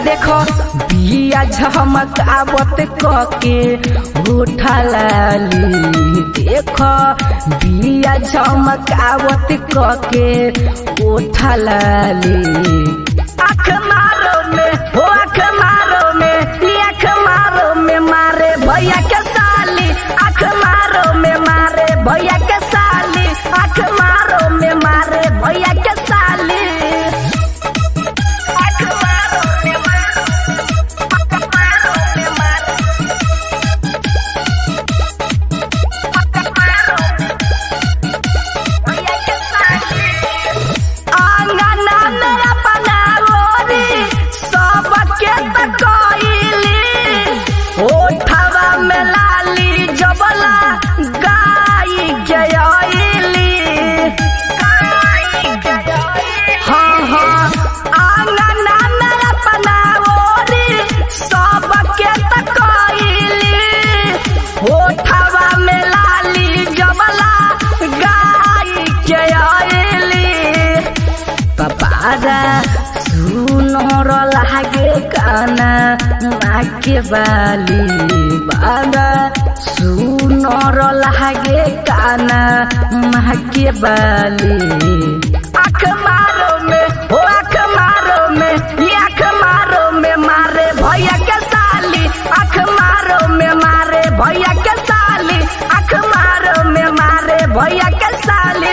देखो बिया झमकावत कके उठा लाली देखो बिया झमकावत कके उठा लाली आँख मारो में हो आँख मारो में आँख मारो में मारे भैया के साली आँख मारो में मारे भैया के साली आँख मारो में मारे भैया के साली सुनर लागे काना नाके बाली बाबा सुनर लागे काना नाके बाली आँख मारो में हो आँख मारो में आँख मारो में मारे भैया के साली आँख मारो में मारे भैया के साली आँख मारो में मारे भैया के साली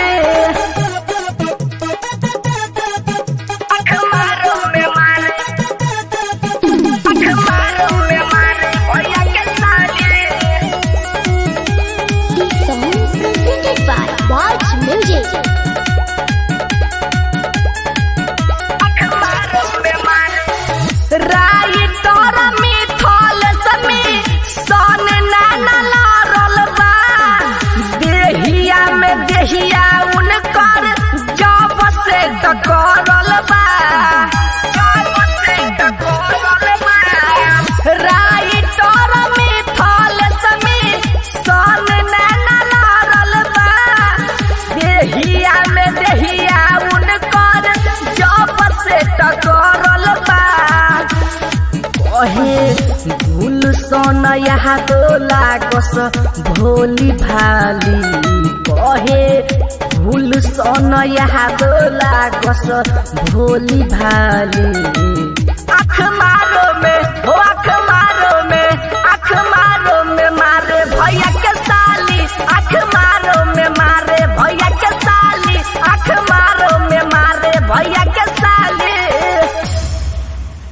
गुलशन यहाँ तो लागस भोली भाली कहे गुलशन यहाँ तो लागस भोली भाली आँख मारो में हो आँख